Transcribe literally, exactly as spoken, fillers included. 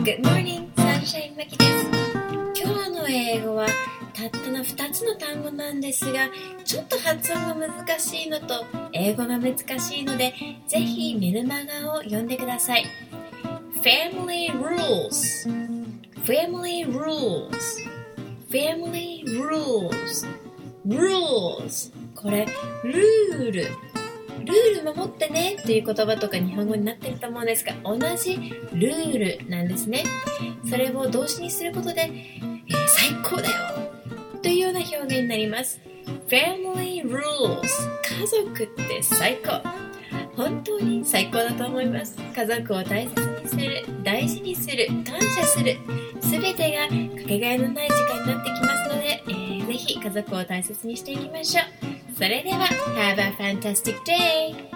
Good morning, Sunshine まきです。今日の英語はたったのふたつの単語なんですが、ちょっと発音が難しいのと英語が難しいので、ぜひメルマガを読んでください。Family rules Family rules Family rules Rules これルールルール守ってねという言葉とか日本語になってると思うんですが、同じルールなんですね。それを動詞にすることで、えー、最高だよというような表現になります。 Family rules 家族って最高、本当に最高だと思います。家族を大切にする、大事にする、感謝する、すべてがかけがえのない時間になってきますので、えー、ぜひ家族を大切にしていきましょう。それでは Have a fantastic day!